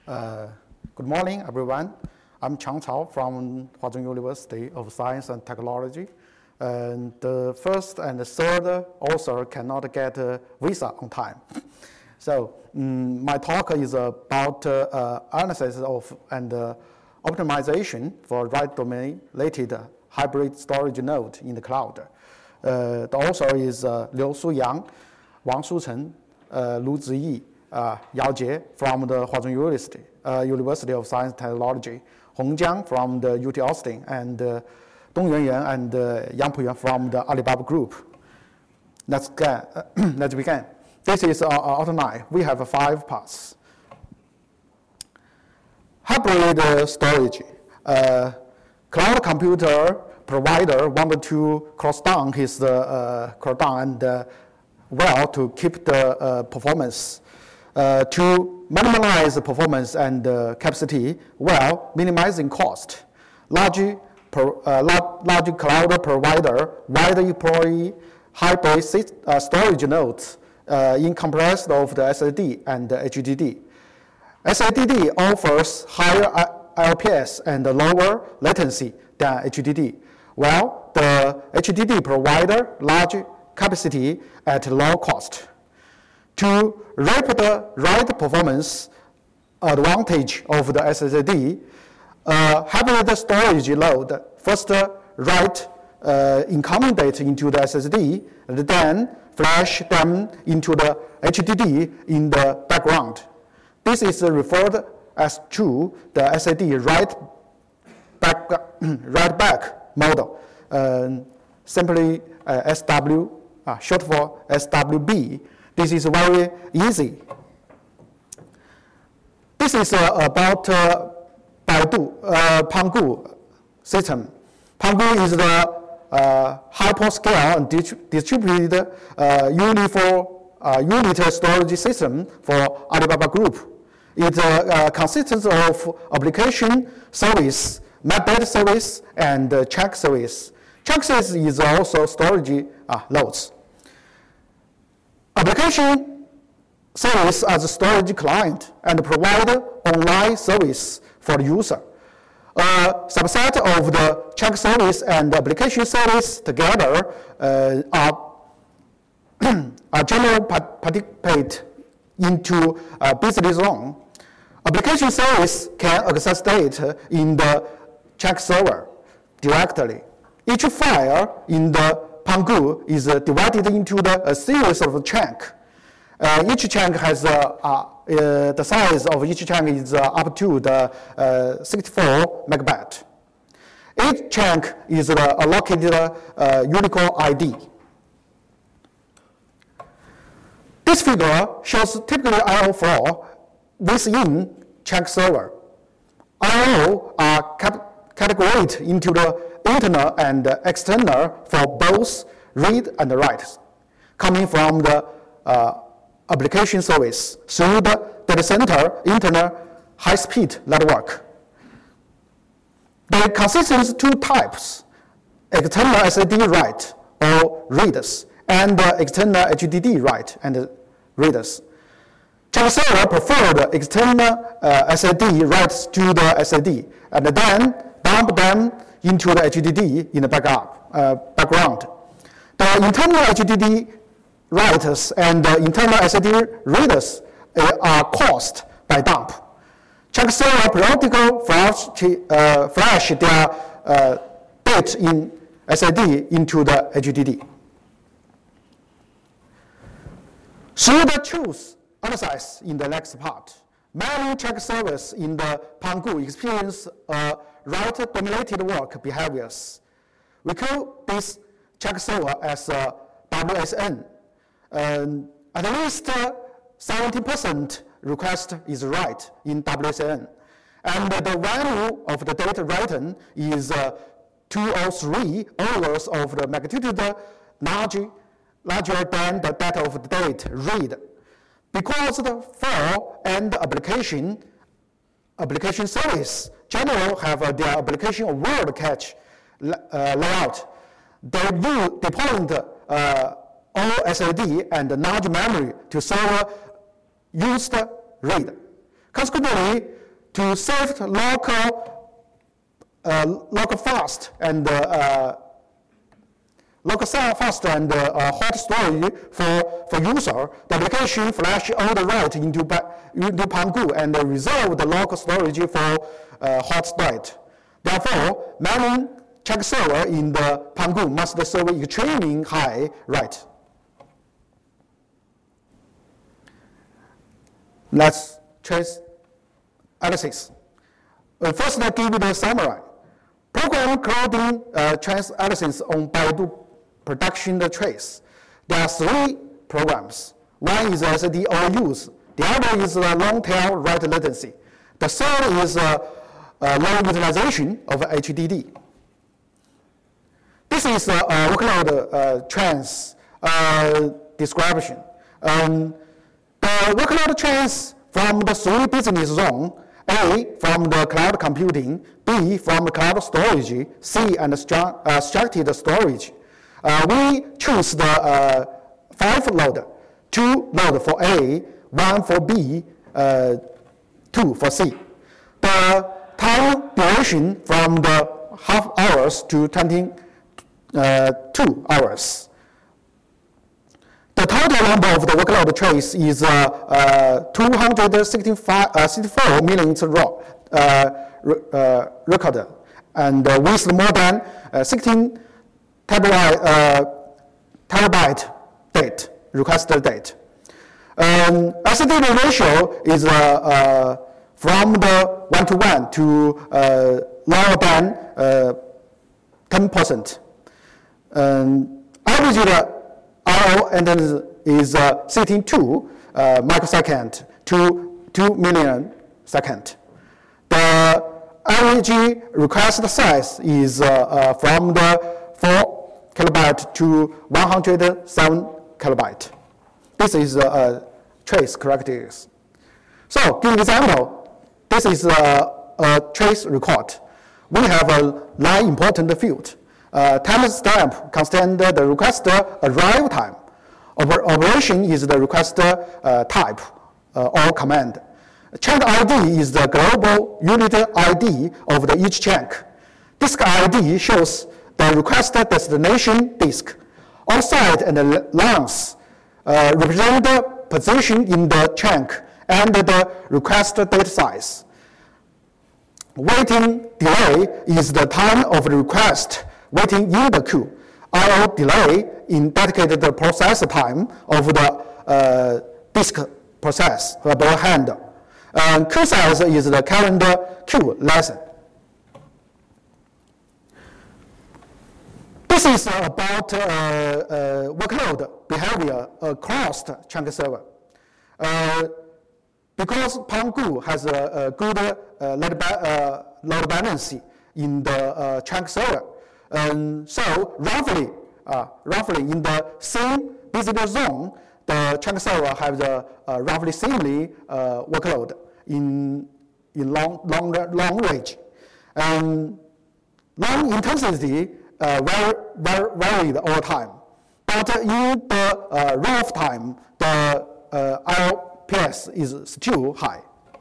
Good morning, everyone. I'm Chang Cao from Huazhong University of Science and Technology. And the first and the third author cannot get a visa on time. So my talk is about analysis of and optimization for right domain-related hybrid storage node in the cloud. The author is Liu Suyang, Wang Shuchen, Lu Ziyi, Yao Jie from the Huazhong University, University of Science and Technology, Hong Jiang from the UT Austin, and Dong Yuanyuan and Yang Puyuan from the Alibaba Group. Let's begin. This is our outline. We have 5 parts. Hybrid storage. Cloud computer provider wanted to close down his and to keep the performance. To minimize the performance and capacity while minimizing cost. Large cloud provider widely deploy hybrid storage nodes in comparison of the SSD and the HDD. SSD offers higher LPS and lower latency than HDD, while the HDD provider large capacity at low cost. To reap the right performance advantage of the SSD, hybrid storage load first write incoming data into the SSD, and then flash them into the HDD in the background. This is referred as to the SSD write back model, simply SW, short for SWB. This is very easy. This is about Baidu Pangu system. Pangu is the hyperscale and distributed unit storage system for Alibaba Group. It consists of application service, map-based service, and check service. Check service is also storage loads. Application service as a storage client and provide online service for the user. A subset of the check service and application service together are generally participate into a business zone. Application service can access data in the check server directly. Each file in the Pangu is divided into a series of chunks. Each chunk has the size of each chunk is up to the 64 megabyte. Each chunk is allocated Unicode ID. This figure shows typical I/O flow within check server. I/O are categorized into the internal and external for both read and write, coming from the application service through the data center internal high-speed network. They consist of 2 types, external SSD write or readers, and external HDD write and readers. Check server prefer the external SSD writes to the SSD and then dump them into the HDD in the background. The internal HDD writers and the internal SSD readers are caused by dump. Check server periodically flash their data in SSD into the HDD. Through the truth analysis in the next part, many check servers in the Pangu experience write-dominated work behaviors. We call this check server as WSN. At least 70% request is write in WSN. And the value of the data written is 2 or 3 orders of the magnitude larger than the data of the data read. Because the file and application service generally have their application word cache layout. They do deploy all SSD and large memory to serve used read. Consequently, to save local fast and hot storage for user, the application flash all the write into Pangu and reserve the local storage for hot state. Therefore, many check server in the Pangu must serve extremely high write. Let's trace analysis. First, I give you the summary. Program clouding trace analysis on Baidu production trace. There are 3 programs. One is SSD overuse. The other is long tail write latency. The third is low utilization of HDD. This is a workload trace description. The workload trace from the 3 business zones: A, from the cloud computing; B, from the cloud storage; C, and structured storage. We choose the 5 load, 2 load for A, 1 for B, 2 for C. The time duration from the half hours to 22 hours. The total number of the workload trace is 264 million recorded, and with more than 16 terabyte date, requested date. SSD ratio is from the 1:1 to lower than 10%. Average IO is 62 microsecond to 2 million second. The average request size is from the 4 kilobyte to 107 kilobyte. This is trace characteristics. So, give an example. This is a trace record. We have 9 important fields. Timestamp contains the requester arrival time. Operation is the requester type or command. Chunk ID is the global unit ID of each chunk. Disk ID shows the requester destination disk. Offset and the length represent the position in the chunk and the requester data size. Waiting delay is the time of the request waiting in the queue. IO delay in dedicated the process time of the disk process beforehand. Queue size is the calendar queue lesson. This is about workload behavior across chunk server. Because Pangu has a good load balance in the chunk server, so roughly in the same business zone, the chunk server has a roughly similar workload in long range. Long intensity varied over time, but in the rough time, the IOPS is still high.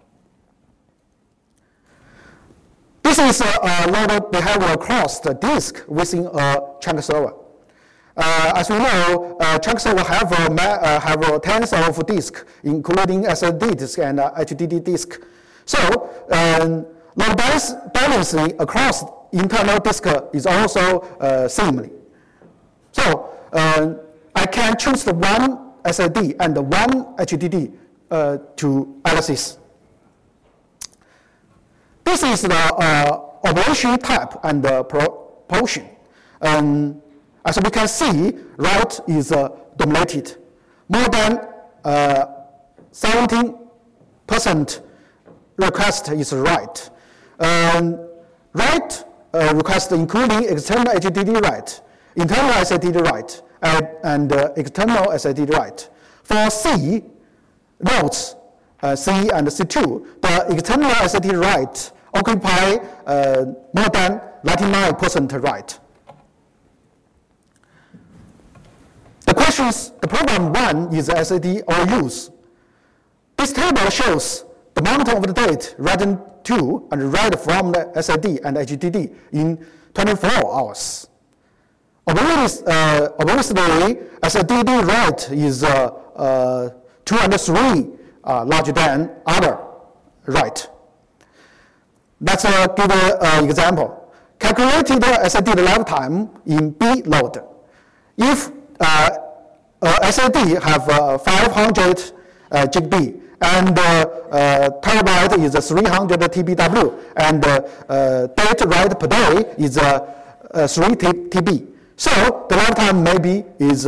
This is a load behavior across the disk within a chunk server. As we know, chunk server have tens of disks, including SSD disk and HDD disk. So, load balancing across internal disk is also similar. So, I can choose the one SSD and the one HDD to analysis. This is the operation type and the proportion. As we can see, write is dominated. More than 17% request is write. Write request including external HDD write, internal SSD write, and external SSD write. For C nodes, C and C2, the external SSD write occupy more than 99% write. The program 1 is SSD overuse. This table shows the the mountain of the date written to and read from the SSD and HDD in 24 hours. Obviously, SSD write is 2 and 3 larger than other write. Let's give an example. Calculated SSD lifetime in B load. If SSD have 500 GB and terabyte is 300 TBW and data write per day is 3 TB. So the lifetime maybe is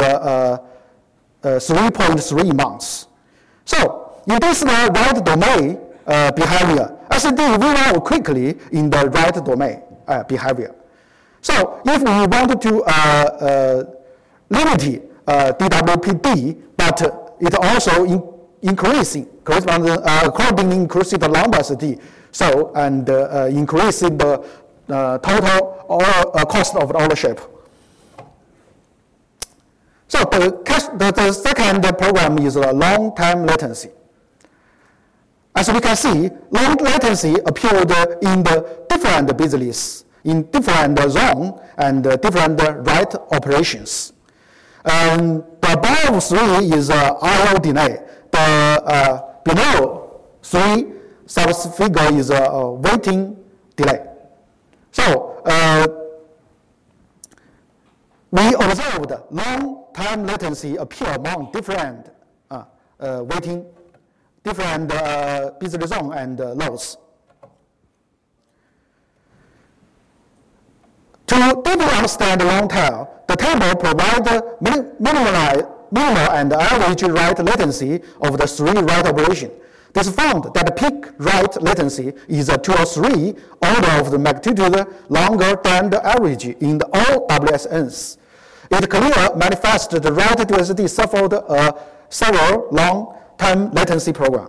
3.3 months. So in this write domain behavior, SSD will learn quickly in the write domain behavior. So if we want to limit DWPD, but it also increasing accordingly increasing the number SSD, so and increasing the total cost of ownership. So the second program is a long-time latency. As we can see, long latency appeared in the different business, in different zone and different write operations. The above 3 is I/O delay. The below 3 subfigure is waiting delay. So we observed long time latency appear among different waiting, different business zone and loads. To deeply understand the long tail, the table provides minimal and average write latency of the 3 write operation. This found that the peak write latency is 2 or 3 order of the magnitude longer than the average in the all WSNs. It clearly manifests the write to SSD suffered several long-time latency program.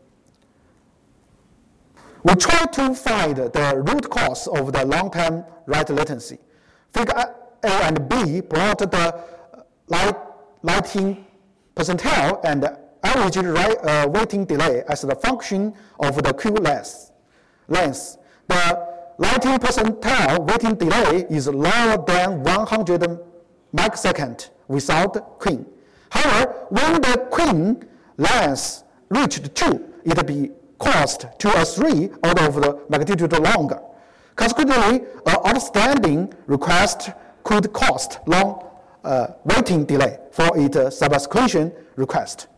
We try to find the root cause of the long-time write latency. Figure A and B plot the lighting percentile and average waiting delay as the function of the queue length. The lighting percentile waiting delay is lower than 100 microseconds without queen. However, when the queen length reached 2, it be cost 2 or 3 order of the magnitude longer. Consequently, an outstanding request could cost long waiting delay for its subsequent request.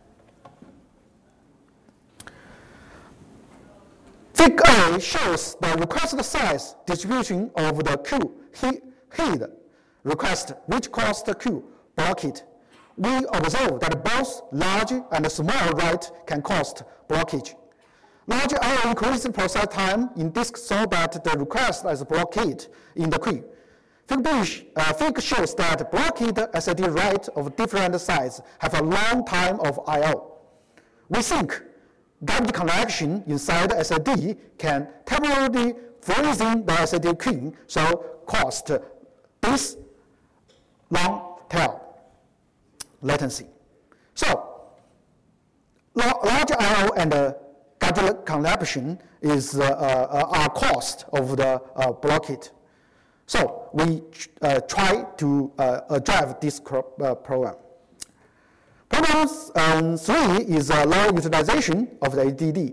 Fig A shows the request size distribution of the queue head request, which caused the queue blockage. We observe that both large and small write can cause blockage. Large I/O increases process time in disk so that the request is blocked in the queue. Fig shows that blocked SSD write of different size have a long time of I/O. We think garbage collection inside SSD can temporarily freezing the SSD queue, so cost this long tail latency. So large I/O and garbage collection is our cost of the blockade. So we try to drive this program. Problem 3 is low utilization of the HDD.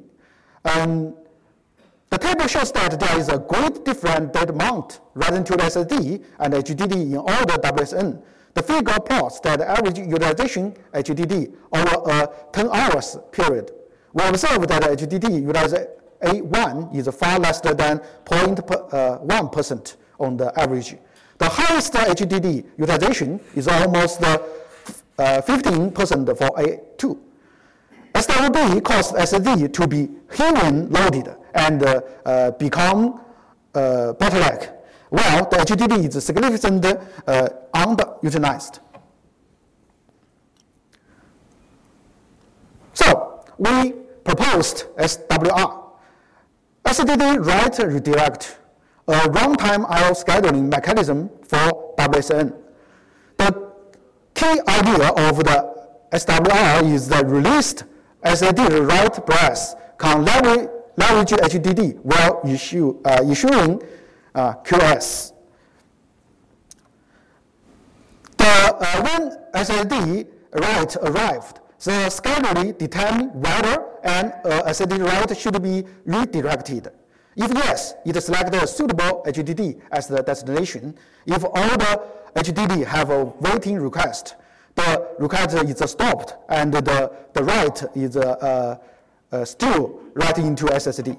The table shows that there is a great difference data amount relative to the SSD and HDD in all the WSN. The figure plots that average utilization HDD over a 10 hours period. We observe that HDD utilization A1 is far less than 0.1% on the average. The highest HDD utilization is almost 15% for A2. SWB caused SSD to be heavily loaded and become bottleneck, while the HDD is significantly underutilized. So we proposed SWR, SSD write redirect, a runtime I/O scheduling mechanism for WSN. The key idea of the SWR is the released SSD write breadth can leverage HDD while issuing QoS. When SSD write arrived, the scheduler determined whether an SSD write should be redirected. If yes, it selected a suitable HDD as the destination. If all the HDD have a waiting request, the request is stopped and the write is still writing into SSD.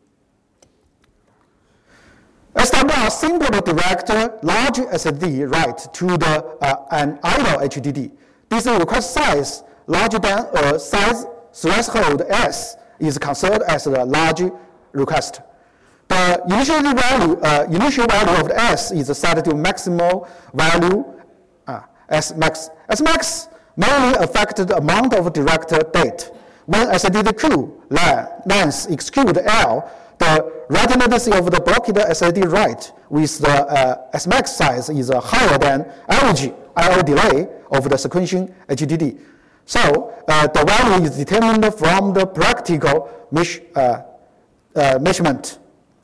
SWR simply direct large SSD write to an idle HDD. This request size larger than a size threshold S is considered as a large request. The initial value of the S is set to maximal value Smax. Smax mainly affects the amount of direct data. When SSD queue length exceeds L, the write latency of the blocked SSD write with the Smax size is higher than average I/O delay of the sequencing HDD. So the value is determined from the practical measurement.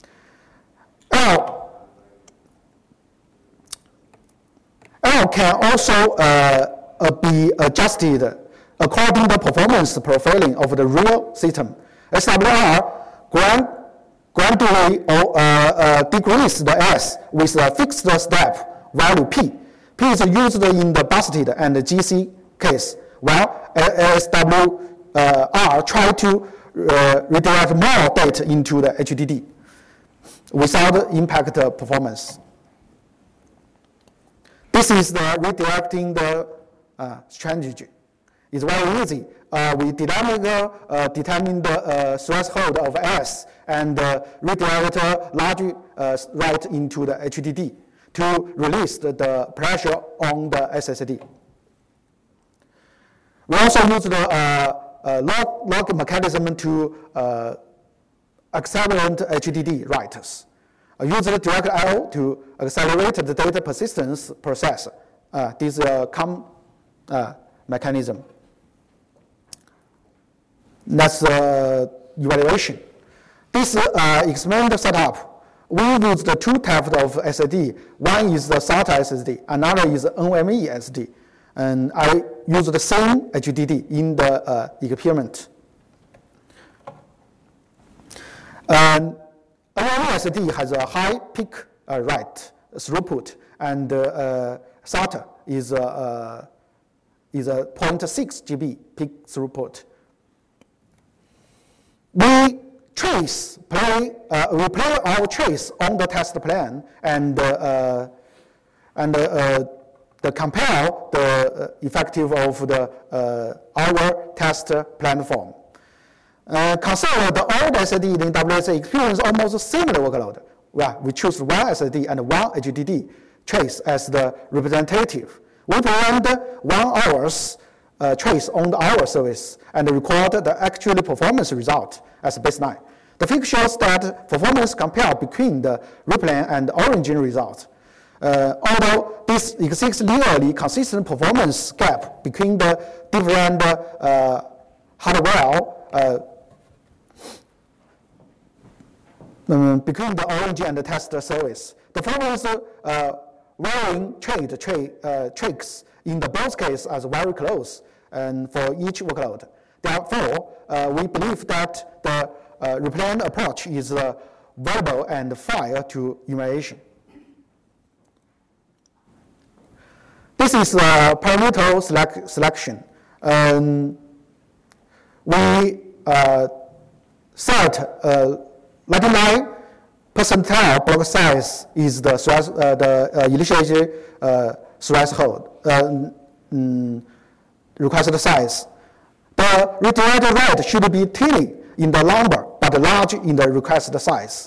L can also be adjusted according to the performance profiling of the real system. SWR gradually decrease the S with a fixed step value P. P is used in the busted and the GC case, while SWR try to redirect more data into the HDD without impact performance. This is the redirecting the strategy. It's very easy. We dynamically determine the threshold of S and redirect large write into the HDD to release the pressure on the SSD. We also use the log mechanism to accelerate HDD writers. Use the direct I/O to accelerate the data persistence process. This COM mechanism. That's evaluation. This experimental setup, we use the two types of SSD. One is the SATA SSD, another is NVMe SSD. And I use the same HDD in the experiment. NVMe SSD has a high peak write throughput, and SATA is a 0.6 GB peak throughput. We play our trace on the test plan and compare the effective of our test platform. Consider the old SSD in WSA experience almost similar workload. We choose one SSD and one HDD trace as the representative. We performed 1 hour's trace on our service and record the actual performance result as baseline. The figure shows that performance compare between the replan and origin results. Although this exists linearly consistent performance gap between the different hardware, between the origin and the test service. The performance varying tricks in the both cases are very close and for each workload. Therefore, we believe that the replan approach is viable and fair to evaluation. This is parameter selection. We set 99 percentile block size is the initial threshold requested size. The redirected write should be tiny in the number but large in the requested size.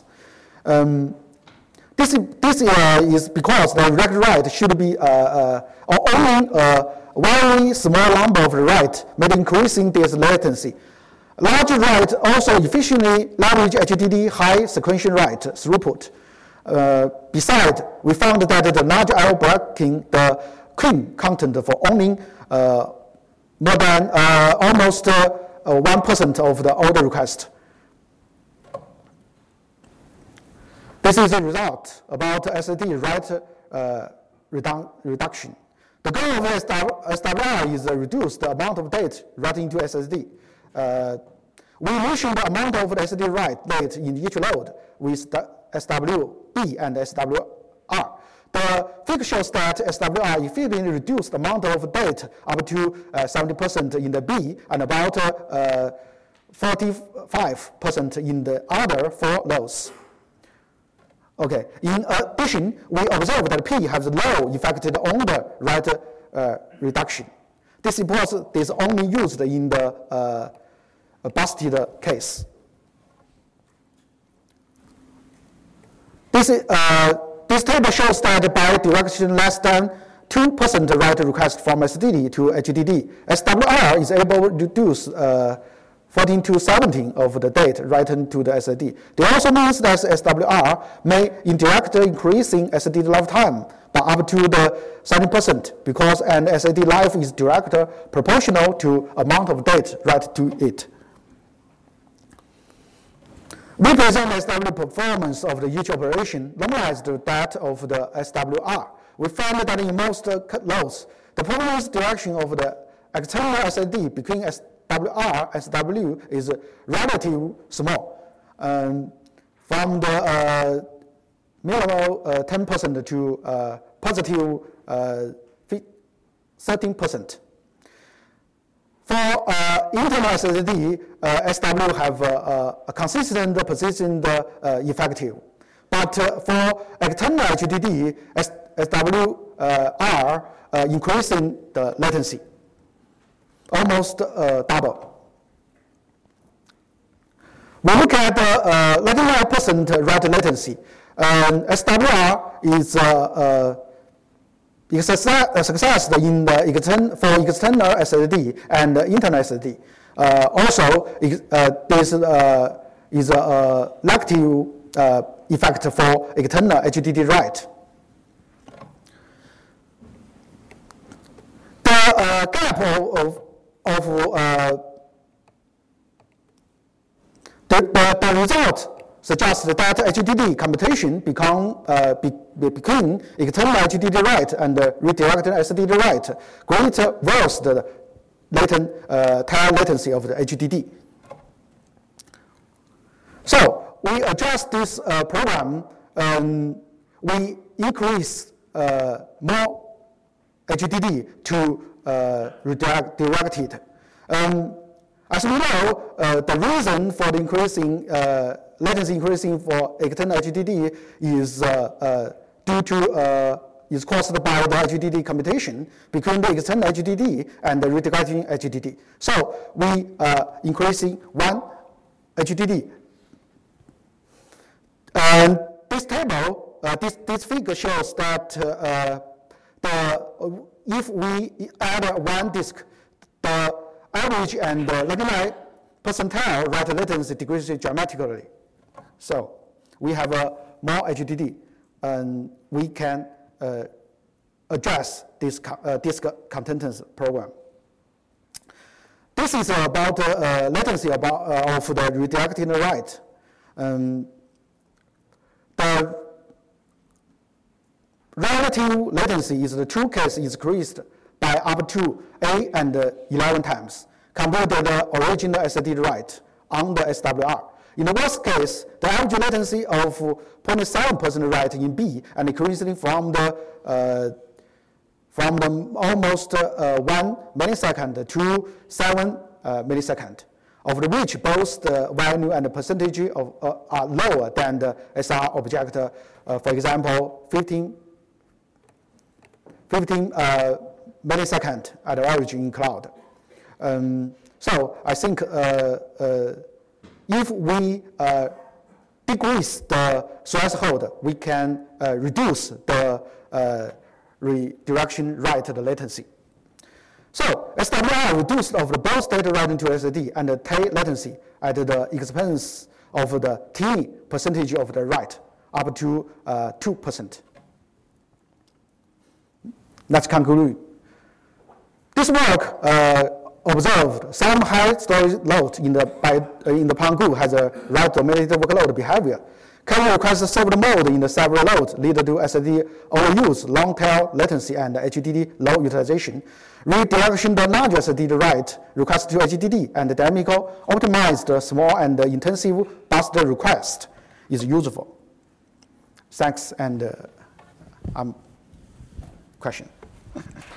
This is because the redirected write should be only a very small number of write, may increasing this latency. Large write also efficiently leverage HDD high sequential write throughput. Besides, we found that the large I/O blocking the queen content for only more than almost 1% of the order request. This is the result about SSD write reduction. The goal of SWR is to reduce the amount of data written into SSD. We mention the amount of SSD write data in each load with the SWB and SWR. The figure shows that SWR efficiently reduced the amount of data up to 70% in the B and about 45% in the other 4 loads. Okay. In addition, we observe that P has low effect on the write reduction. This hypothesis is only used in the busted case. This table shows that by direction less than 2% write request from SSD to HDD, SWR is able to reduce 14 to 17 of the data written to the SSD. This also means that SWR may interact increasing SSD lifetime by up to the 70% because an SSD life is direct proportional to amount of data written to it. We present SW performance of the each operation normalized to that of the SWR. We found that in most loads, the performance direction of the external SSD between SWR and SW is relatively small, from the minimal 10% to positive 13%. For internal SSD, SW have a consistent position effective. But for external HDD, SWR increasing the latency, almost double. We look at the 99% write latency. SWR is success in the for external SSD and internal SSD. Also, this is a negative effect for external HDD write. The gap the result suggests that HDD computation between external HDD write and redirected SSD write greatly worse the time latency of the HDD. So we adjust this program. We increase more HDD to redirect it. As we know, the reason for the increasing latency increasing for external HDD is is caused by the HDD computation between the external HDD and the redirecting HDD. So we increasing one HDD. And this table, this figure shows that if we add one disk, the average and 99 percentile write latency decreases dramatically. So we have more HDD, and we can address this disk contents program. This is about latency of the redirecting write. The relative latency is the true case is increased by up to 8 and 11 times compared to the original SSD write on the SWR. In the worst case, the average latency of 0.7% write in B and increasing from the almost 1 millisecond to 7 millisecond, of which both the value and the percentage are lower than the SR object. For example, 15 millisecond at the origin in cloud. So I think if we decrease the threshold, we can reduce the redirection write latency. So SWR reduced of the both data writing to SSD and the tail latency at the expense of the T percentage of the write up to 2%. Let's conclude. This work observed some high storage load in the Pangu has a write-dominated workload behavior. Carry request served mode in the several loads lead to SSD overuse, long tail latency, and HDD low utilization. Redirection the large SSD write request to HDD and dynamical optimized small and intensive burst request is useful. Thanks, and question.